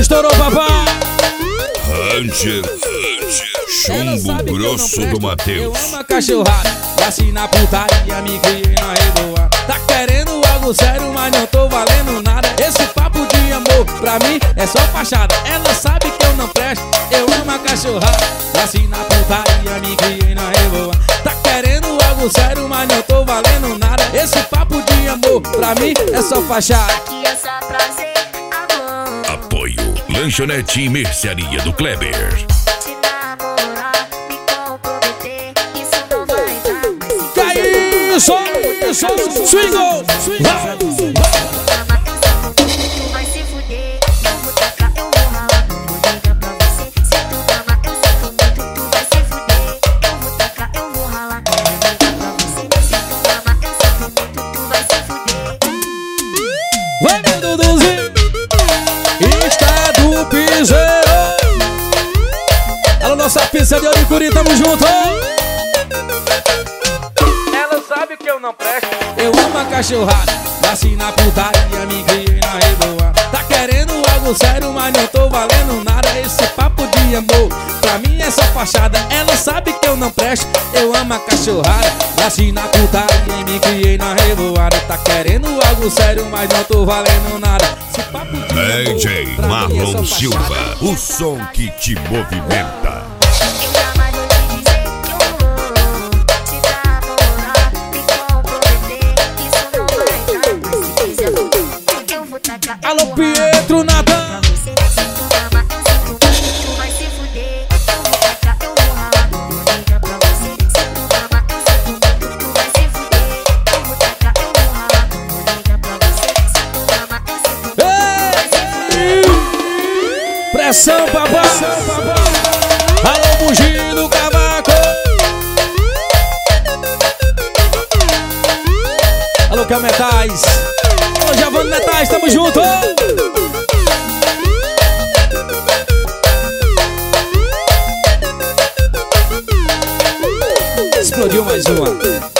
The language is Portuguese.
estourou, papai. Ranger, chumbo grosso do Matheus. Eu amo a cachorrada, nasci na putaria, me criei na reboa. Tá querendo algo sério, mas não tô valendo nada. Esse papo de amor, pra mim, é só fachada. Ela sabe que eu não presto, eu amo a cachorrada, nasci na putaria, me criei na reboa. Tá querendo algo sério, mas não tô valendo nada. Esse papo de amor, pra mim, é só fachada. Aqui é só prazer, amor. Apoio Lanchonete e Mercearia do Kleber. Te namorar, me comprometer, isso não vai dar. Mas se Que é isso? Swingo! tu vai se fuder, eu vou tacar, eu vou ralar. Vou ligar pra você, se tu ama, eu sinto muito. Tu vai se fuder, eu vou tacar, eu vou ralar. Vou ligar pra você, se tu ama, eu sinto muito. Tu vai se fuder. Vai, meu Duduzinho! Está do piseiro. Alô, nossa pizza de Oricuri, tamo junto! Ela sabe que eu não presto. Eu amo a cachorrada, nasci na putaria, me criei na reboa. Tá querendo algo sério, mas não tô valendo nada. Esse papo de amor, pra mim é só fachada. Ela sabe que eu não presto. Eu amo a cachorrada, nasci na putaria e me criei na revoada. Tá querendo algo sério, mas não tô valendo nada. Esse papo de amor, DJ pra mim é Marlon só Silva, fachada. o som que te movimenta. Eu jamais vou te dizer que eu vou te namorar, me comprometer, isso não vai dar. Mas se quiser fuder, eu vou tacar, eu Alô, vou Pietro Natan! ralar. Você, se tu ama, eu sinto muito. Tu vai se fuder, eu vou tacar, eu vou ralar. Vou ligar pra você, se tu ama, eu sinto muito. Tu vai se fuder, eu vou tacar, eu vou ralar. Vou ligar pra você, se tu ama, eu sinto muito. Tu vai se fuder. Pressão, papai! Alô, Bugi do Cavaco! Alô, Kel Metais! Alô, Giovanni Metais, tamo junto! Explodiu mais uma!